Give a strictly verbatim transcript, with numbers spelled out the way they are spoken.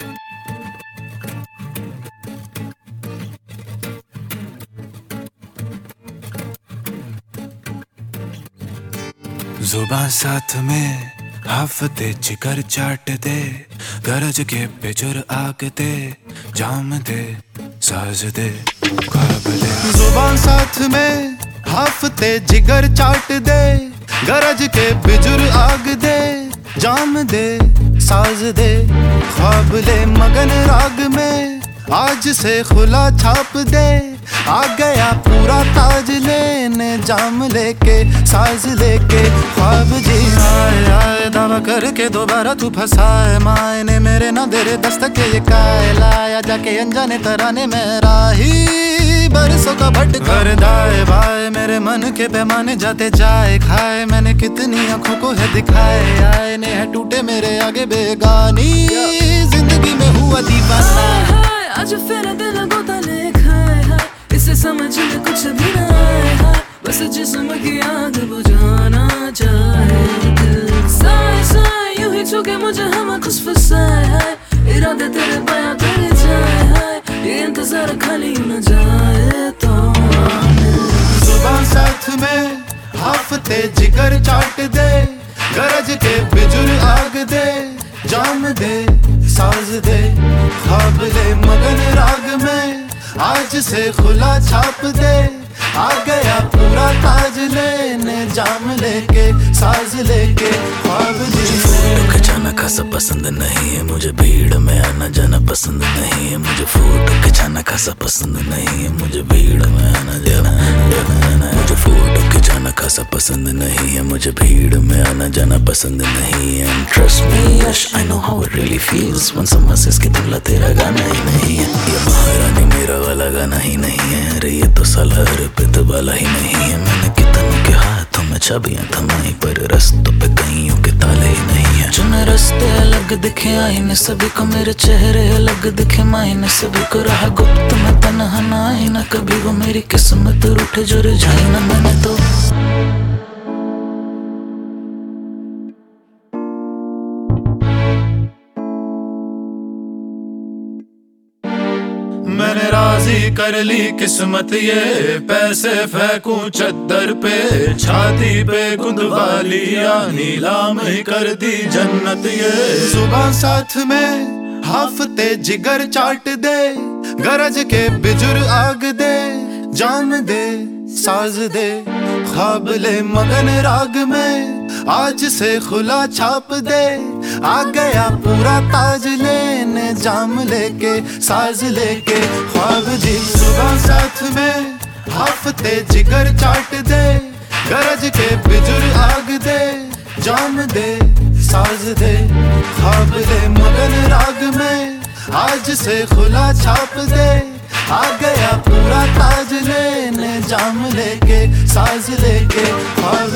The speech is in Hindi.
जुबान साथ में हाफते जिगर चाट दे, गरज के पिजुर आग दे, जाम दे साज दे ख्वाब दे। जुबान साथ में हाफते जिगर चाट दे, गरज के पिजुर आग दे, जाम दे साज दे ख्वाब ले। मगन राग में आज से खुला छाप दे, आ गया पूरा ताज लेने, जाम लेके साज लेके ख्वाब जी। आए आए दावा करके दोबारा तू फंसाए, मायने मेरे ना दे रे दस्तक ये काय लाया, जाके अनजाने तराने में राही बरसों का भटका। दाए बाए मेरे मन के पैमाने जाते जाए खाए, मैंने कितनी आंखों को है दिखाए, आए ने है टूटे मेरे आगे बेगानी, जिंदगी में हुआ दीवाना। आज फिर दिल गोता लिखा है, इसे समझ में कुछ भी ना आया, बस जिस्म की आग बुझाना चाहे दिल। साए साए यूं ही छूके मुझे हम खुश फसाए है, इरादे तेरे बयां कर जाए है, ये इंतजार खाली न जाए तो जुबान साथ में हाफते जिगर चाट दे, गरज के बिजुर आग दे, जाम दे साज दे ख्वाब ले। मगन राग में आज से खुला छाप दे, आ गया पूरा ताज लेने, जाम लेके साज लेके ख्वाब जी। फोटो खिंचाना खासा पसंद नहीं है मुझे, भीड़ में आना जाना पसंद नहीं है मुझे। फोटो खिंचाना खासा पसंद नहीं है मुझे, भीड़ में आना जाना मुझे। फोटो खिंचाना खासा पसंद नहीं है मुझे, भीड़ में आना जाना पसंद नहीं है। And trust me, yes, I know how it really feels when someone says कि तुमला तेरा गाना ही नहीं है, ये महारानी मेरा वाला गाना ही नहीं है, अरे ये तो साला अर्पित वाला ही नहीं है। मैंने कितनों के हाथों में चाबियां थमाई, पर रस्तों पे कईयों के ताले ही नहीं है। चुने रास्ते अलग दिखे आईने सभी को, मेरे चेहरे अलग दिखे मायने सभी को, रहा गुप्त में तन्हा ना आई ना कभी, वो मेरी किस्मत रूठे जो रिझाई ना मैंने तो। मैंने राजी कर ली किस्मत ये, पैसे फेंकूं चद्दर पे, छाती पे गुंदवाली या नीलाम ही कर दी जन्नत ये। जुबान साथ में हाफते जिगर चाट दे, गरज के बिजुर आग दे, जाम दे साज दे ख्वाब ले। मगन राग में आज से खुला छाप दे, आ गया पूरा ताज लेने, जाम लेके साज लेके ख्वाब जी। सुबह साथ में हाफते जिगर चाट दे, गरज के बिजुर आग दे, जाम दे साज दे ख्वाब ले। मगन राग में आज से खुला छाप दे, आ गया पूरा ताज लेने, जाम लेके साज लेके ख्वाब